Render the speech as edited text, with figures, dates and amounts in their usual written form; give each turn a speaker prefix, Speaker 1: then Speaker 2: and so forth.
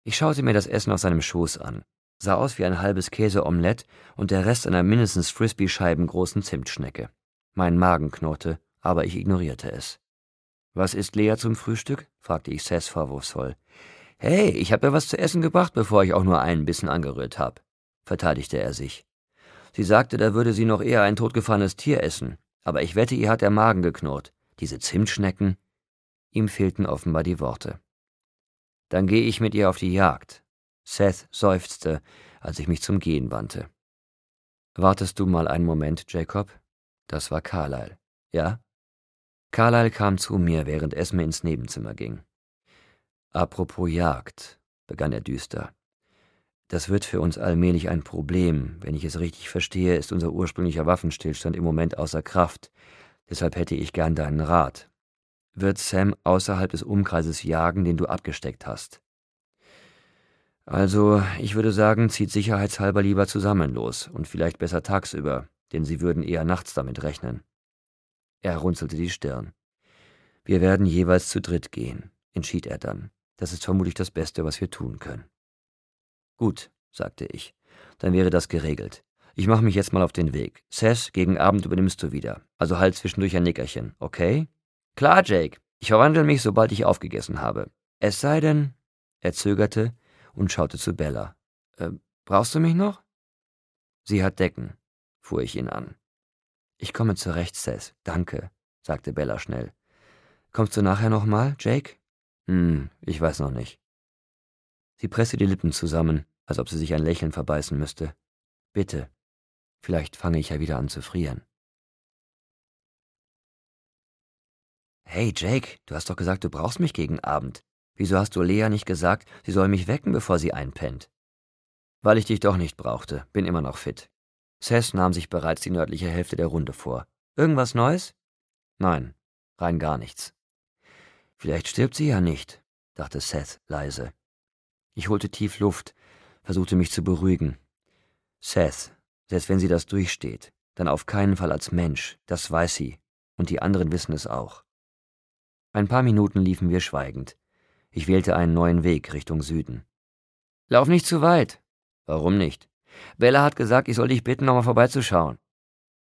Speaker 1: Ich schaute mir das Essen auf seinem Schoß an. Sah aus wie ein halbes Käseomelett und der Rest einer mindestens Frisbee-Scheiben großen Zimtschnecke. Mein Magen knurrte, aber ich ignorierte es. »Was isst Lea zum Frühstück?« fragte ich Seth vorwurfsvoll. »Hey, ich habe ihr was zu essen gebracht, bevor ich auch nur einen Bissen angerührt habe«, verteidigte er sich. Sie sagte, da würde sie noch eher ein totgefahrenes Tier essen. Aber ich wette, ihr hat der Magen geknurrt. Diese Zimtschnecken. Ihm fehlten offenbar die Worte. »Dann gehe ich mit ihr auf die Jagd.« Seth seufzte, als ich mich zum Gehen wandte. »Wartest du mal einen Moment, Jacob?« Das war Carlyle. »Ja?« Carlyle kam zu mir, während Esme ins Nebenzimmer ging. »Apropos Jagd«, begann er düster. »Das wird für uns allmählich ein Problem. Wenn ich es richtig verstehe, ist unser ursprünglicher Waffenstillstand im Moment außer Kraft. Deshalb hätte ich gern deinen Rat. Wird Sam außerhalb des Umkreises jagen, den du abgesteckt hast?« »Also, ich würde sagen, zieht sicherheitshalber lieber zusammen los und vielleicht besser tagsüber, denn sie würden eher nachts damit rechnen.« Er runzelte die Stirn. »Wir werden jeweils zu dritt gehen«, entschied er dann. »Das ist vermutlich das Beste, was wir tun können.« »Gut«, sagte ich, »dann wäre das geregelt. Ich mache mich jetzt mal auf den Weg. Seth, gegen Abend übernimmst du wieder. Also halt zwischendurch ein Nickerchen, okay?« »Klar, Jake. Ich verwandle mich, sobald ich aufgegessen habe. Es sei denn...« Er zögerte und schaute zu Bella. »Brauchst du mich noch?« »Sie hat Decken«, fuhr ich ihn an. »Ich komme zurecht, Seth. Danke«, sagte Bella schnell. »Kommst du nachher noch mal, Jake?« Ich weiß noch nicht.« Sie presste die Lippen zusammen, als ob sie sich ein Lächeln verbeißen müsste. »Bitte. Vielleicht fange ich ja wieder an zu frieren.« »Hey, Jake, du hast doch gesagt, du brauchst mich gegen Abend. Wieso hast du Lea nicht gesagt, sie soll mich wecken, bevor sie einpennt?« »Weil ich dich doch nicht brauchte. Bin immer noch fit.« Seth nahm sich bereits die nördliche Hälfte der Runde vor. »Irgendwas Neues?« »Nein, rein gar nichts.« »Vielleicht stirbt sie ja nicht«, dachte Seth leise. Ich holte tief Luft, versuchte mich zu beruhigen. »Seth, selbst wenn sie das durchsteht, dann auf keinen Fall als Mensch, das weiß sie, und die anderen wissen es auch.« Ein paar Minuten liefen wir schweigend. Ich wählte einen neuen Weg Richtung Süden. »Lauf nicht zu weit.« »Warum nicht?« »Bella hat gesagt, ich soll dich bitten, nochmal vorbeizuschauen.«